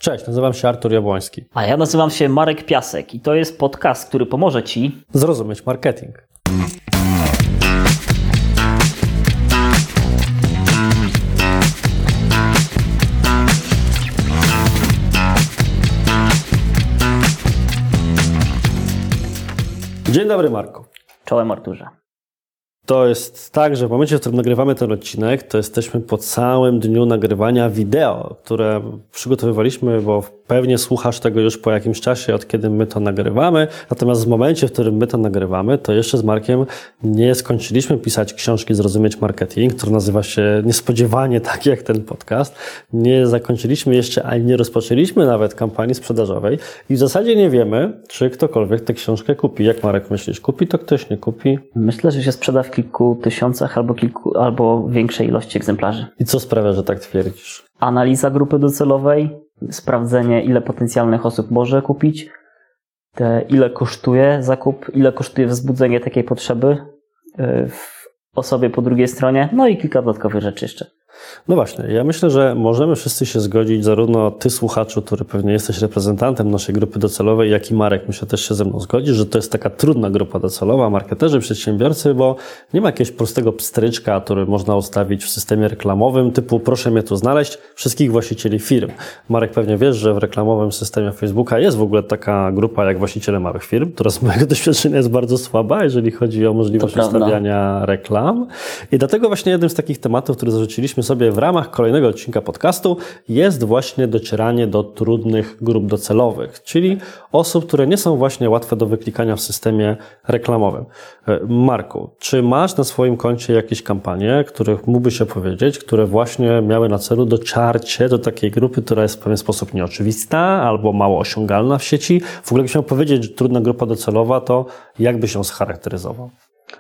Cześć, nazywam się Artur Jabłoński. A ja nazywam się Marek Piasek i to jest podcast, który pomoże Ci zrozumieć marketing. Dzień dobry, Marku. Czołem, Arturze. To jest tak, że w momencie, w którym nagrywamy ten odcinek, to jesteśmy po całym dniu nagrywania wideo, które przygotowywaliśmy, bo pewnie słuchasz tego już po jakimś czasie, od kiedy my to nagrywamy. Natomiast w momencie, w którym my to nagrywamy, to jeszcze z Markiem nie skończyliśmy pisać książki Zrozumieć Marketing, która nazywa się niespodziewanie tak jak ten podcast. Nie zakończyliśmy jeszcze, ani nie rozpoczęliśmy nawet kampanii sprzedażowej i w zasadzie nie wiemy, czy ktokolwiek tę książkę kupi. Jak, Marek, myślisz? Kupi to ktoś, nie kupi? Myślę, że się sprzeda w kilku tysiącach albo większej ilości egzemplarzy. I co sprawia, że tak twierdzisz? Analiza grupy docelowej, sprawdzenie, ile potencjalnych osób może kupić, ile kosztuje zakup, ile kosztuje wzbudzenie takiej potrzeby w osobie po drugiej stronie, no i kilka dodatkowych rzeczy jeszcze. No właśnie, ja myślę, że możemy wszyscy się zgodzić, zarówno ty, słuchaczu, który pewnie jesteś reprezentantem naszej grupy docelowej, jak i Marek, myślę, też się ze mną zgodzi, że to jest taka trudna grupa docelowa, marketerzy, przedsiębiorcy, bo nie ma jakiegoś prostego pstryczka, który można ustawić w systemie reklamowym, typu proszę mnie tu znaleźć, wszystkich właścicieli firm. Marek, pewnie wiesz, że w reklamowym systemie Facebooka jest w ogóle taka grupa jak właściciele małych firm, która z mojego doświadczenia jest bardzo słaba, jeżeli chodzi o możliwość ustawiania reklam. I dlatego właśnie jednym z takich tematów, który zarzuciliśmy sobie w ramach kolejnego odcinka podcastu, jest właśnie docieranie do trudnych grup docelowych, czyli osób, które nie są właśnie łatwe do wyklikania w systemie reklamowym. Marku, czy masz na swoim koncie jakieś kampanie, których mógłbyś opowiedzieć, które właśnie miały na celu dotarcie do takiej grupy, która jest w pewien sposób nieoczywista albo mało osiągalna w sieci? W ogóle, jakbyś miał powiedzieć, że trudna grupa docelowa, to jak byś ją scharakteryzował?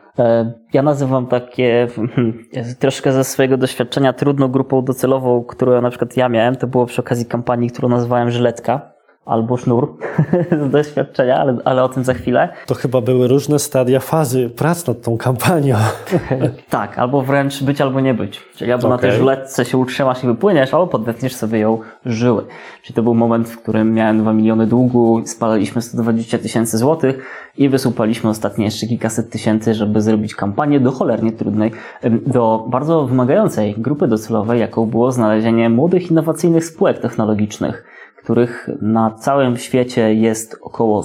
Ja nazywam takie, troszkę ze swojego doświadczenia, trudną grupą docelową, którą na przykład ja miałem, to było przy okazji kampanii, którą nazywałem żyletka albo sznur z doświadczenia, ale o tym za chwilę. To chyba były różne stadia fazy prac nad tą kampanią. Tak, albo wręcz być, albo nie być. Czyli albo na tej żyletce się utrzymasz i wypłyniesz, albo podetniesz sobie ją żyły. Czyli to był moment, w którym miałem 2 miliony długu, spalaliśmy 120 000 złotych i wysupaliśmy ostatnie jeszcze kilkaset tysięcy, żeby zrobić kampanię do cholernie trudnej, do bardzo wymagającej grupy docelowej, jaką było znalezienie młodych, innowacyjnych spółek technologicznych, których na całym świecie jest około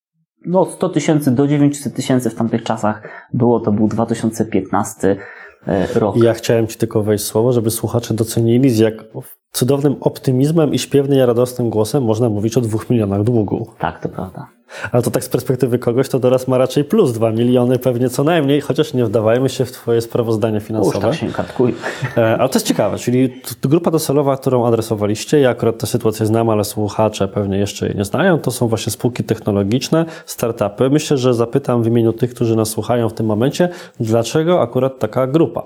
100 000 do 900 000 w tamtych czasach. To był 2015 rok. Ja chciałem Ci tylko wejść w słowo, żeby słuchacze docenili, z jak cudownym optymizmem i śpiewnym i radosnym głosem można mówić o 2 milionach długu. Tak, to prawda. Ale to tak z perspektywy kogoś, to teraz ma raczej plus 2 miliony pewnie co najmniej, chociaż nie wdawajmy się w Twoje sprawozdanie finansowe. Już tak się kartkuj. Ale to jest ciekawe, czyli grupa docelowa, którą adresowaliście, ja akurat tę sytuację znam, ale słuchacze pewnie jeszcze jej nie znają, to są właśnie spółki technologiczne, startupy. Myślę, że zapytam w imieniu tych, którzy nas słuchają w tym momencie, dlaczego akurat taka grupa?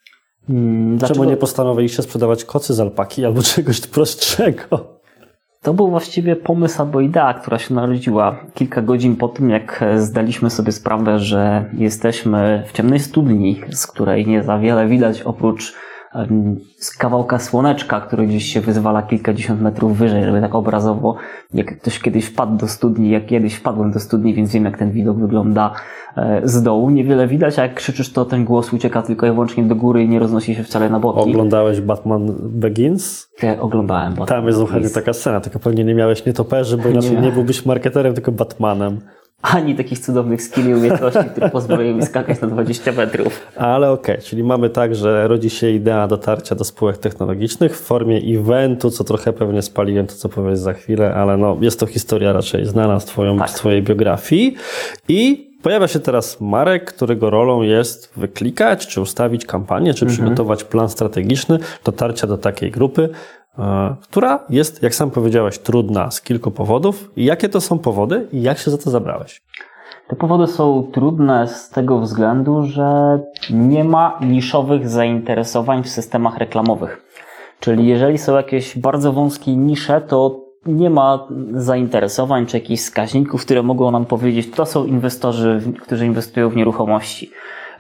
Czemu nie postanowiliście sprzedawać kocy z alpaki albo czegoś prostszego? To był właściwie pomysł albo idea, która się narodziła kilka godzin po tym, jak zdaliśmy sobie sprawę, że jesteśmy w ciemnej studni, z której nie za wiele widać oprócz z kawałka słoneczka, który gdzieś się wyzwala kilkadziesiąt metrów wyżej, żeby tak obrazowo, jak ktoś kiedyś wpadł do studni, jak kiedyś wpadłem do studni, więc wiem, jak ten widok wygląda z dołu. Niewiele widać, a jak krzyczysz, to ten głos ucieka tylko i wyłącznie do góry i nie roznosi się wcale na boki. Oglądałeś Batman Begins? Ja oglądałem Batman. Tam jest zupełnie taka scena, tylko pewnie nie miałeś nietoperzy, bo inaczej nie byłbyś marketerem, tylko Batmanem. Ani takich cudownych skilli i umiejętności, które pozwalają mi skakać na 20 metrów. Ale okej, czyli mamy tak, że rodzi się idea dotarcia do spółek technologicznych w formie eventu, co trochę pewnie spaliłem to, co powiesz za chwilę, ale no, jest to historia raczej znana z twojej biografii. I pojawia się teraz Marek, którego rolą jest wyklikać, czy ustawić kampanię, czy przygotować plan strategiczny dotarcia do takiej grupy, która jest, jak sam powiedziałeś, trudna z kilku powodów. Jakie to są powody i jak się za to zabrałeś? Te powody są trudne z tego względu, że nie ma niszowych zainteresowań w systemach reklamowych. Czyli jeżeli są jakieś bardzo wąskie nisze, to nie ma zainteresowań czy jakichś wskaźników, które mogą nam powiedzieć, to są inwestorzy, którzy inwestują w nieruchomości.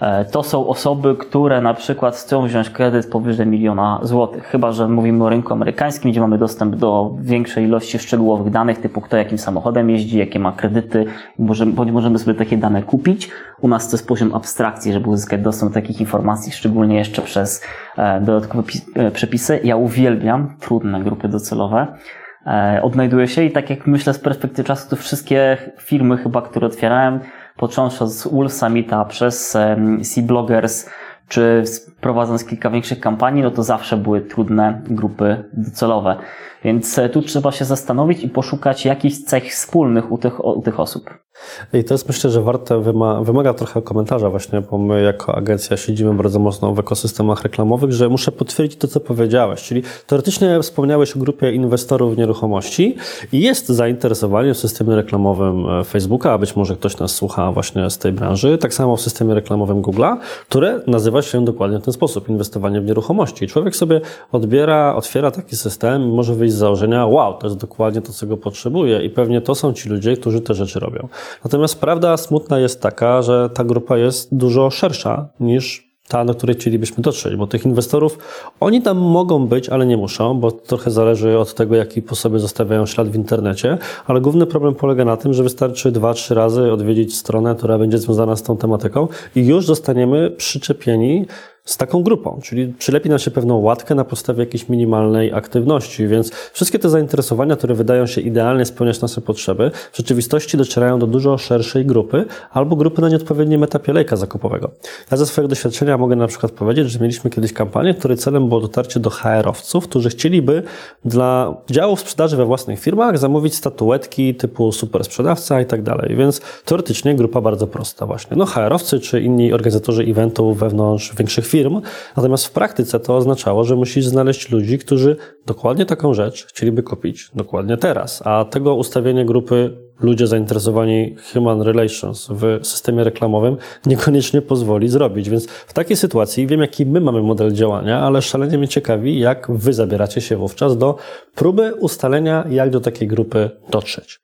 to są osoby, które na przykład chcą wziąć kredyt powyżej 1 000 000 złotych. Chyba że mówimy o rynku amerykańskim, gdzie mamy dostęp do większej ilości szczegółowych danych, typu kto jakim samochodem jeździ, jakie ma kredyty, bądź możemy sobie takie dane kupić. U nas to jest poziom abstrakcji, żeby uzyskać dostęp do takich informacji, szczególnie jeszcze przez dodatkowe przepisy. Ja uwielbiam trudne grupy docelowe. Odnajduję się i tak jak myślę z perspektywy czasu, to wszystkie firmy chyba, które otwierałem, począwszy od Wolf Summita przez C-Bloggers, czy prowadząc kilka większych kampanii, no to zawsze były trudne grupy docelowe. Więc tu trzeba się zastanowić i poszukać jakichś cech wspólnych u tych osób. I to jest, myślę, że warte, wymaga trochę komentarza właśnie, bo my jako agencja siedzimy bardzo mocno w ekosystemach reklamowych, że muszę potwierdzić to, co powiedziałeś, czyli teoretycznie wspomniałeś o grupie inwestorów w nieruchomości i jest zainteresowanie w systemie reklamowym Facebooka, a być może ktoś nas słucha właśnie z tej branży, tak samo w systemie reklamowym Google'a, które nazywa się dokładnie w ten sposób, inwestowanie w nieruchomości. I człowiek sobie otwiera taki system i może wyjść z założenia, wow, to jest dokładnie to, co go potrzebuje i pewnie to są ci ludzie, którzy te rzeczy robią. Natomiast prawda smutna jest taka, że ta grupa jest dużo szersza niż ta, do której chcielibyśmy dotrzeć, bo tych inwestorów, oni tam mogą być, ale nie muszą, bo trochę zależy od tego, jaki po sobie zostawiają ślad w internecie, ale główny problem polega na tym, że wystarczy 2-3 razy odwiedzić stronę, która będzie związana z tą tematyką i już zostaniemy przyczepieni z taką grupą, czyli przylepi nam się pewną łatkę na podstawie jakiejś minimalnej aktywności, więc wszystkie te zainteresowania, które wydają się idealnie spełniać nasze potrzeby, w rzeczywistości docierają do dużo szerszej grupy albo grupy na nieodpowiednim etapie lejka zakupowego. Ja ze swojego doświadczenia mogę na przykład powiedzieć, że mieliśmy kiedyś kampanię, której celem było dotarcie do HR-owców, którzy chcieliby dla działów sprzedaży we własnych firmach zamówić statuetki typu super sprzedawca i tak dalej, więc teoretycznie grupa bardzo prosta właśnie. No HR-owcy czy inni organizatorzy eventów wewnątrz większych firm, natomiast w praktyce to oznaczało, że musisz znaleźć ludzi, którzy dokładnie taką rzecz chcieliby kupić dokładnie teraz, a tego ustawienie grupy ludzie zainteresowani human relations w systemie reklamowym niekoniecznie pozwoli zrobić, więc w takiej sytuacji wiem, jaki my mamy model działania, ale szalenie mnie ciekawi, jak wy zabieracie się wówczas do próby ustalenia, jak do takiej grupy dotrzeć.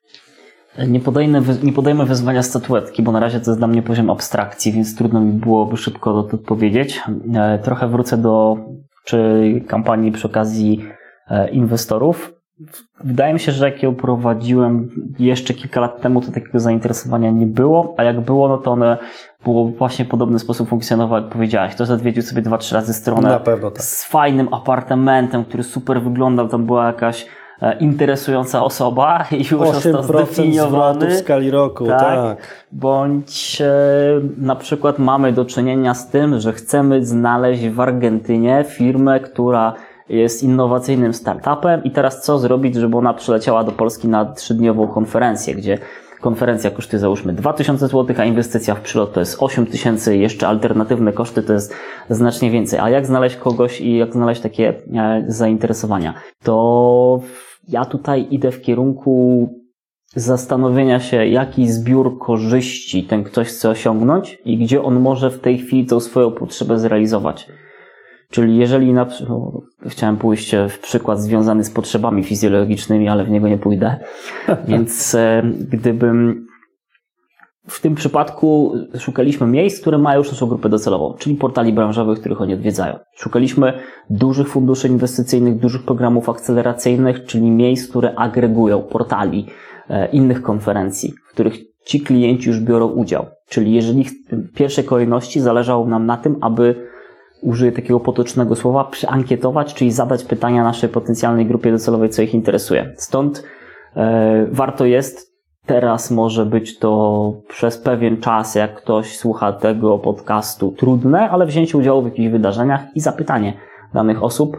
Nie podejmę wyzwania statuetki, bo na razie to jest dla mnie poziom abstrakcji, więc trudno mi byłoby szybko to odpowiedzieć. Trochę wrócę do kampanii przy okazji inwestorów. Wydaje mi się, że jak ją prowadziłem jeszcze kilka lat temu, to takiego zainteresowania nie było, a jak było, no to one było właśnie w podobny sposób funkcjonowało, jak powiedziałeś. Ktoś odwiedził sobie 2-3 razy stronę na pewno tak. Z fajnym apartamentem, który super wyglądał, tam była jakaś interesująca osoba i już został zdefiniowany w skali roku, tak. Bądź na przykład mamy do czynienia z tym, że chcemy znaleźć w Argentynie firmę, która jest innowacyjnym startupem i teraz co zrobić, żeby ona przyleciała do Polski na 3-dniową konferencję, gdzie konferencja kosztuje załóżmy 2000 zł, a inwestycja w przylot to jest 8000, jeszcze alternatywne koszty to jest znacznie więcej. A jak znaleźć kogoś i jak znaleźć takie zainteresowania? To ja tutaj idę w kierunku zastanowienia się, jaki zbiór korzyści ten ktoś chce osiągnąć i gdzie on może w tej chwili tą swoją potrzebę zrealizować. Czyli jeżeli chciałem pójść w przykład związany z potrzebami fizjologicznymi, ale w niego nie pójdę. Więc gdybym w tym przypadku szukaliśmy miejsc, które mają już naszą grupę docelową, czyli portali branżowych, których oni odwiedzają. Szukaliśmy dużych funduszy inwestycyjnych, dużych programów akceleracyjnych, czyli miejsc, które agregują portali, innych konferencji, w których ci klienci już biorą udział. Czyli jeżeli w pierwszej kolejności zależało nam na tym, aby użyję takiego potocznego słowa, przeankietować, czyli zadać pytania naszej potencjalnej grupie docelowej, co ich interesuje. Stąd warto jest, teraz może być to przez pewien czas, jak ktoś słucha tego podcastu, trudne, ale wzięcie udziału w jakichś wydarzeniach i zapytanie danych osób,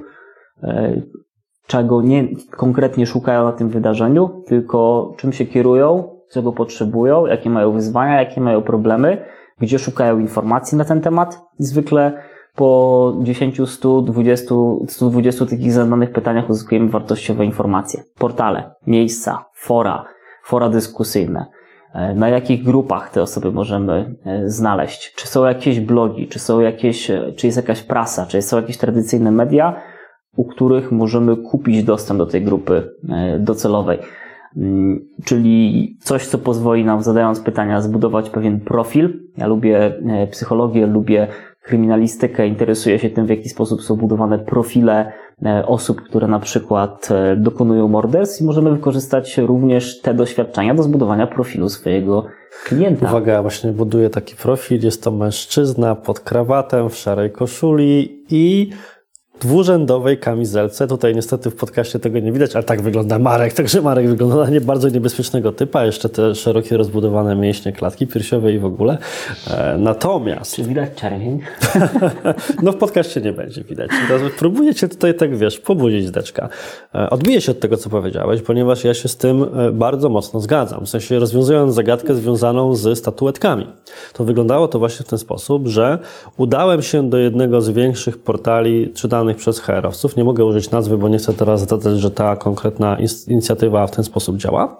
czego nie konkretnie szukają na tym wydarzeniu, tylko czym się kierują, czego potrzebują, jakie mają wyzwania, jakie mają problemy, gdzie szukają informacji na ten temat. Zwykle po 10, 100, 20, 120 takich zadanych pytaniach uzyskujemy wartościowe informacje. Portale, miejsca, fora dyskusyjne. Na jakich grupach te osoby możemy znaleźć? Czy są jakieś blogi, czy jest jakaś prasa, czy są jakieś tradycyjne media, u których możemy kupić dostęp do tej grupy docelowej. czyli coś, co pozwoli nam, zadając pytania, zbudować pewien profil. Ja lubię psychologię, lubię kryminalistykę, interesuję się tym, w jaki sposób są budowane profile osób, które na przykład dokonują morderstw i możemy wykorzystać również te doświadczenia do zbudowania profilu swojego klienta. Uwaga, właśnie buduję taki profil, jest to mężczyzna pod krawatem, w szarej koszuli i dwurzędowej kamizelce. Tutaj niestety w podcaście tego nie widać, ale tak wygląda Marek. Także Marek wygląda na bardzo niebezpiecznego typa. Jeszcze te szerokie, rozbudowane mięśnie klatki piersiowej i w ogóle. Natomiast... Czy widać czerwień? No w podcaście nie będzie widać. Teraz próbuję cię tutaj tak, pobudzić deczka. Odbiję się od tego, co powiedziałeś, ponieważ ja się z tym bardzo mocno zgadzam. W sensie rozwiązując zagadkę związaną z statuetkami. To wyglądało to właśnie w ten sposób, że udałem się do jednego z większych portali czytanych przez HR-owców. Nie mogę użyć nazwy, bo nie chcę teraz zdradzać, że ta konkretna inicjatywa w ten sposób działa.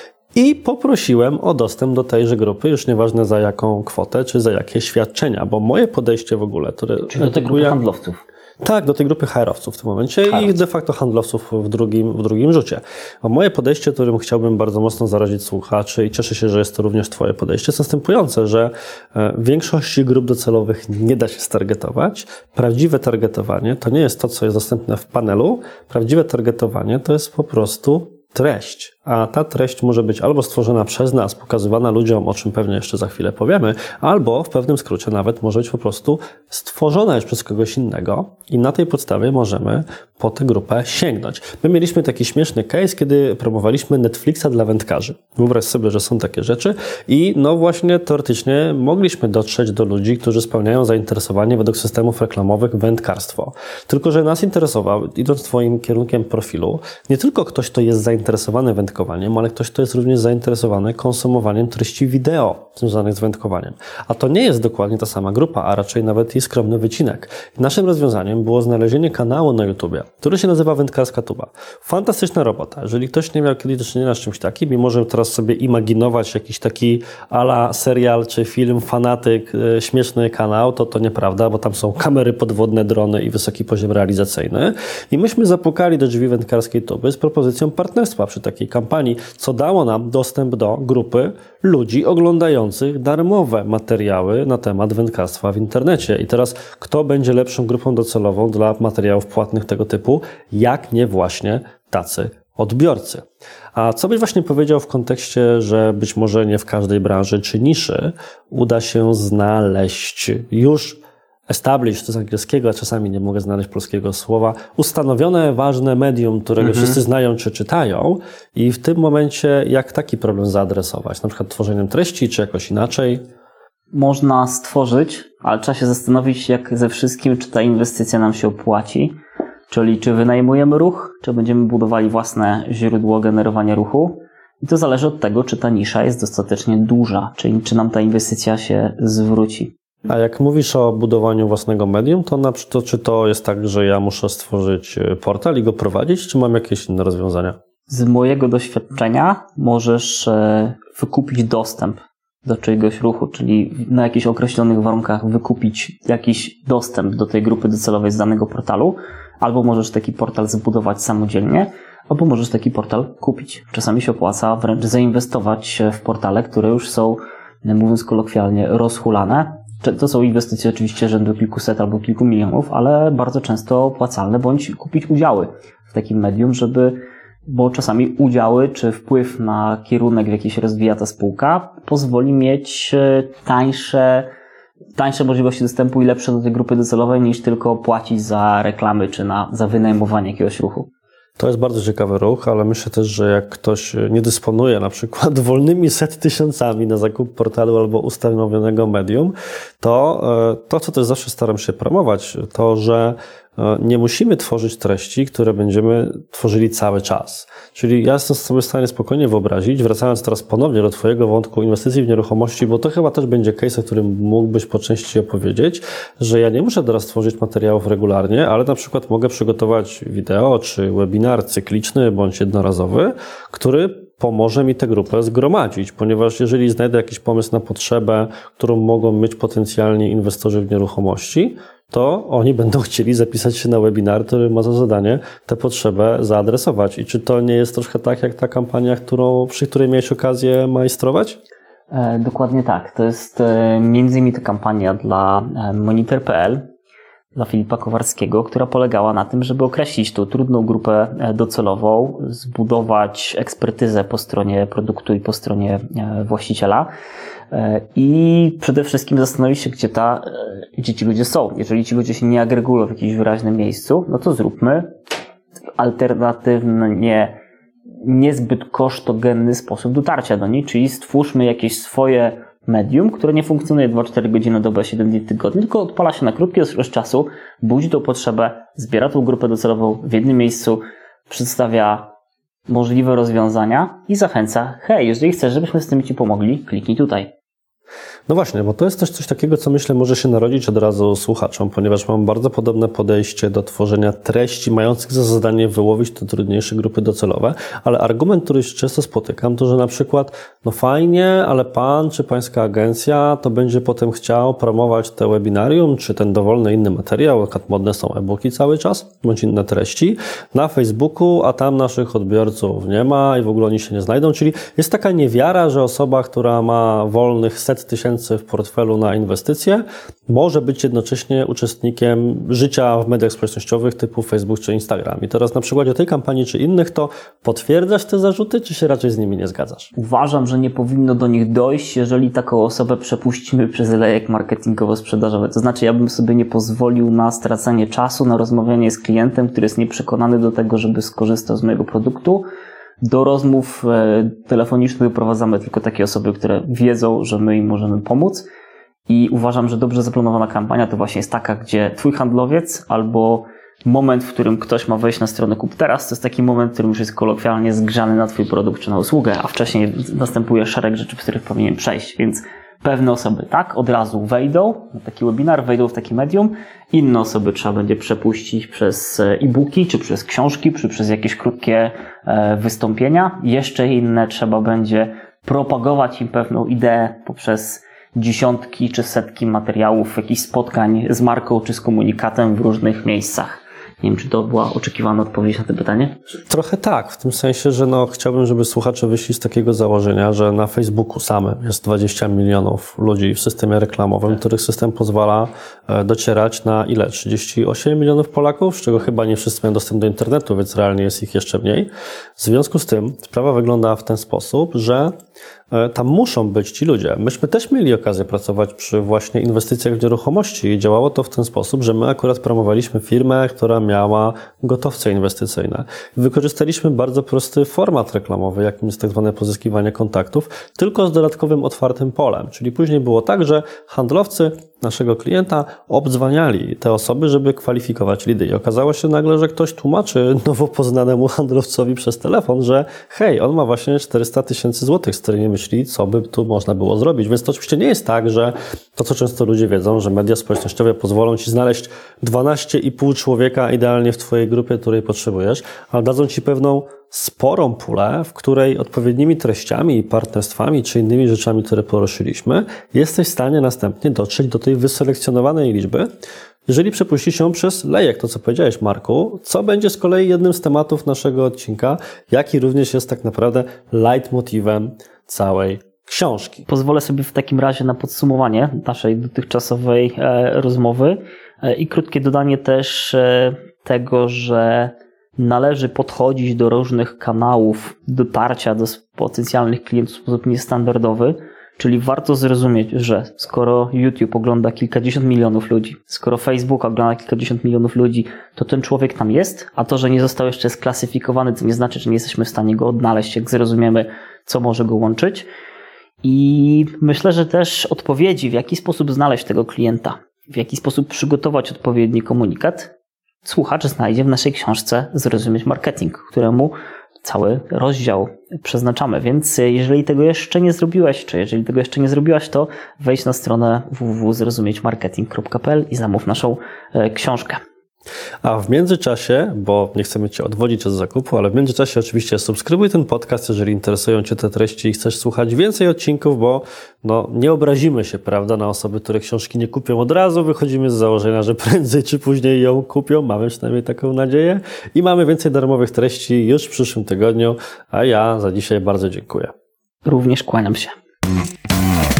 I poprosiłem o dostęp do tejże grupy, już nieważne za jaką kwotę, czy za jakie świadczenia, bo moje podejście w ogóle, które... Czyli do tej grupy handlowców. Tak, do tej grupy HR-owców w tym momencie i de facto handlowców w drugim rzucie. A moje podejście, którym chciałbym bardzo mocno zarazić słuchaczy i cieszę się, że jest to również twoje podejście, jest następujące, że większości grup docelowych nie da się stargetować. Prawdziwe targetowanie to nie jest to, co jest dostępne w panelu. Prawdziwe targetowanie to jest po prostu treść, a ta treść może być albo stworzona przez nas, pokazywana ludziom, o czym pewnie jeszcze za chwilę powiemy, albo w pewnym skrócie nawet może być po prostu stworzona już przez kogoś innego i na tej podstawie możemy po tę grupę sięgnąć. My mieliśmy taki śmieszny case, kiedy promowaliśmy Netflixa dla wędkarzy. Wyobraź sobie, że są takie rzeczy i no właśnie teoretycznie mogliśmy dotrzeć do ludzi, którzy spełniają zainteresowanie według systemów reklamowych wędkarstwo. Tylko że nas interesował, idąc twoim kierunkiem profilu, nie tylko ktoś, kto jest zainteresowany wędkowaniem, ale ktoś, kto jest również zainteresowany konsumowaniem treści wideo związanych z wędkowaniem. A to nie jest dokładnie ta sama grupa, a raczej nawet jej skromny wycinek. I naszym rozwiązaniem było znalezienie kanału na YouTubie, który się nazywa Wędkarska Tuba. Fantastyczna robota. Jeżeli ktoś nie miał kiedyś do czynienia z czymś takim i może teraz sobie imaginować jakiś taki a la serial czy film, fanatyk, śmieszny kanał, to nieprawda, bo tam są kamery podwodne, drony i wysoki poziom realizacyjny. I myśmy zapukali do drzwi Wędkarskiej Tuby z propozycją partnerstwa przy takiej kampanii, co dało nam dostęp do grupy ludzi oglądających darmowe materiały na temat wędkarstwa w internecie. I teraz kto będzie lepszą grupą docelową dla materiałów płatnych tego typu, jak nie właśnie tacy odbiorcy. A co byś właśnie powiedział w kontekście, że być może nie w każdej branży czy niszy uda się znaleźć już established, to z angielskiego, a czasami nie mogę znaleźć polskiego słowa, ustanowione, ważne medium, którego wszyscy znają czy czytają i w tym momencie jak taki problem zaadresować? Na przykład tworzeniem treści, czy jakoś inaczej? Można stworzyć, ale trzeba się zastanowić, jak ze wszystkim, czy ta inwestycja nam się opłaci. Czyli czy wynajmujemy ruch, czy będziemy budowali własne źródło generowania ruchu. I to zależy od tego, czy ta nisza jest dostatecznie duża, czyli czy nam ta inwestycja się zwróci. A jak mówisz o budowaniu własnego medium, to czy to jest tak, że ja muszę stworzyć portal i go prowadzić, czy mam jakieś inne rozwiązania? Z mojego doświadczenia możesz wykupić dostęp do czyjegoś ruchu, czyli na jakichś określonych warunkach wykupić jakiś dostęp do tej grupy docelowej z danego portalu, albo możesz taki portal zbudować samodzielnie, albo możesz taki portal kupić. Czasami się opłaca wręcz zainwestować w portale, które już są, mówiąc kolokwialnie, rozhulane. To są inwestycje oczywiście rzędu kilkuset albo kilku milionów, ale bardzo często opłacalne, bądź kupić udziały w takim medium, bo czasami udziały czy wpływ na kierunek, w jaki się rozwija ta spółka, pozwoli mieć tańsze możliwości dostępu i lepsze do tej grupy docelowej niż tylko płacić za reklamy czy za wynajmowanie jakiegoś ruchu. To jest bardzo ciekawy ruch, ale myślę też, że jak ktoś nie dysponuje na przykład wolnymi 100 000 na zakup portalu albo ustanowionego medium, to co też zawsze staram się promować, to że nie musimy tworzyć treści, które będziemy tworzyli cały czas. Czyli ja jestem sobie w stanie spokojnie wyobrazić, wracając teraz ponownie do twojego wątku inwestycji w nieruchomości, bo to chyba też będzie case, o którym mógłbyś po części opowiedzieć, że ja nie muszę teraz tworzyć materiałów regularnie, ale na przykład mogę przygotować wideo czy webinar cykliczny bądź jednorazowy, który pomoże mi tę grupę zgromadzić, ponieważ jeżeli znajdę jakiś pomysł na potrzebę, którą mogą mieć potencjalni inwestorzy w nieruchomości, to oni będą chcieli zapisać się na webinar, który ma za zadanie tę potrzebę zaadresować. I czy to nie jest troszkę tak, jak ta kampania, przy której miałeś okazję majstrować? Dokładnie tak. To jest między innymi ta kampania dla Monitor.pl, dla Filipa Kowarskiego, która polegała na tym, żeby określić tą trudną grupę docelową, zbudować ekspertyzę po stronie produktu i po stronie właściciela i przede wszystkim zastanowić się, gdzie ci ludzie są. Jeżeli ci ludzie się nie agregują w jakimś wyraźnym miejscu, no to zróbmy alternatywnie niezbyt kosztogenny sposób dotarcia do niej, czyli stwórzmy jakieś swoje medium, które nie funkcjonuje 2-4 godziny na dobę, 7 dni w tygodniu, tylko odpala się na krótki okres czasu, budzi tą potrzebę, zbiera tą grupę docelową w jednym miejscu, przedstawia możliwe rozwiązania i zachęca, hej, jeżeli chcesz, żebyśmy z tym Ci pomogli, kliknij tutaj. No właśnie, bo to jest też coś takiego, co myślę może się narodzić od razu słuchaczom, ponieważ mam bardzo podobne podejście do tworzenia treści mających za zadanie wyłowić te trudniejsze grupy docelowe, ale argument, który często spotykam, to że na przykład, no fajnie, ale pan czy pańska agencja to będzie potem chciał promować te webinarium, czy ten dowolny inny materiał, na przykład modne są e-booki cały czas, bądź inne treści, na Facebooku, a tam naszych odbiorców nie ma i w ogóle oni się nie znajdą, czyli jest taka niewiara, że osoba, która ma wolnych 100 000 w portfelu na inwestycje, może być jednocześnie uczestnikiem życia w mediach społecznościowych typu Facebook czy Instagram. I teraz na przykładzie tej kampanii czy innych, to potwierdzasz te zarzuty, czy się raczej z nimi nie zgadzasz? Uważam, że nie powinno do nich dojść, jeżeli taką osobę przepuścimy przez lejek marketingowo-sprzedażowy. To znaczy, ja bym sobie nie pozwolił na stracanie czasu, na rozmawianie z klientem, który jest nieprzekonany do tego, żeby skorzystał z mojego produktu. Do rozmów telefonicznych doprowadzamy tylko takie osoby, które wiedzą, że my im możemy pomóc i uważam, że dobrze zaplanowana kampania to właśnie jest taka, gdzie twój handlowiec albo moment, w którym ktoś ma wejść na stronę Kup Teraz, to jest taki moment, w którym już jest kolokwialnie zgrzany na twój produkt czy na usługę, a wcześniej następuje szereg rzeczy, w których powinien przejść, więc pewne osoby tak, od razu wejdą na taki webinar, wejdą w takie medium, inne osoby trzeba będzie przepuścić przez e-booki, czy przez książki, czy przez jakieś krótkie wystąpienia. Jeszcze inne trzeba będzie propagować im pewną ideę poprzez dziesiątki czy setki materiałów, jakichś spotkań z marką czy z komunikatem w różnych miejscach. Nie wiem, czy to była oczekiwana odpowiedź na to pytanie? Trochę tak, w tym sensie, że chciałbym, żeby słuchacze wyszli z takiego założenia, że na Facebooku samym jest 20 milionów ludzi w systemie reklamowym, których system pozwala docierać na ile? 38 milionów Polaków, z czego chyba nie wszyscy mają dostęp do internetu, więc realnie jest ich jeszcze mniej. W związku z tym sprawa wygląda w ten sposób, że tam muszą być ci ludzie. Myśmy też mieli okazję pracować przy właśnie inwestycjach w nieruchomości i działało to w ten sposób, że my akurat promowaliśmy firmę, która miała gotowce inwestycyjne. Wykorzystaliśmy bardzo prosty format reklamowy, jakim jest tak zwane pozyskiwanie kontaktów, tylko z dodatkowym otwartym polem. Czyli później było tak, że handlowcy naszego klienta obdzwaniali te osoby, żeby kwalifikować lidy. I okazało się nagle, że ktoś tłumaczy nowo poznanemu handlowcowi przez telefon, że hej, on ma właśnie 400 000 złotych, z którymi myśli, co by tu można było zrobić. Więc to oczywiście nie jest tak, że to, co często ludzie wiedzą, że media społecznościowe pozwolą ci znaleźć 12,5 człowieka idealnie w twojej grupie, której potrzebujesz, ale dadzą ci pewną sporą pulę, w której odpowiednimi treściami i partnerstwami, czy innymi rzeczami, które poruszyliśmy, jesteś w stanie następnie dotrzeć do tej wyselekcjonowanej liczby, jeżeli przepuścisz ją przez lejek, to co powiedziałeś, Marku, co będzie z kolei jednym z tematów naszego odcinka, jaki również jest tak naprawdę leitmotivem całej książki. Pozwolę sobie w takim razie na podsumowanie naszej dotychczasowej rozmowy i krótkie dodanie też tego, że należy podchodzić do różnych kanałów dotarcia do potencjalnych klientów w sposób niestandardowy, czyli warto zrozumieć, że skoro YouTube ogląda kilkadziesiąt milionów ludzi, skoro Facebook ogląda kilkadziesiąt milionów ludzi, to ten człowiek tam jest, a to, że nie został jeszcze sklasyfikowany, to nie znaczy, że nie jesteśmy w stanie go odnaleźć, jak zrozumiemy, co może go łączyć. I myślę, że też odpowiedzi, w jaki sposób znaleźć tego klienta, w jaki sposób przygotować odpowiedni komunikat, słuchacz znajdzie w naszej książce Zrozumieć Marketing, któremu cały rozdział przeznaczamy. Więc jeżeli tego jeszcze nie zrobiłeś, czy jeżeli tego jeszcze nie zrobiłaś, to wejdź na stronę www.zrozumieć-marketing.pl i zamów naszą książkę. A w międzyczasie, bo nie chcemy Cię odwodzić od zakupu, ale w międzyczasie oczywiście subskrybuj ten podcast, jeżeli interesują Cię te treści i chcesz słuchać więcej odcinków, bo nie obrazimy się, prawda, na osoby, które książki nie kupią od razu. Wychodzimy z założenia, że prędzej czy później ją kupią. Mamy przynajmniej taką nadzieję. I mamy więcej darmowych treści już w przyszłym tygodniu. A ja za dzisiaj bardzo dziękuję. Również kłaniam się.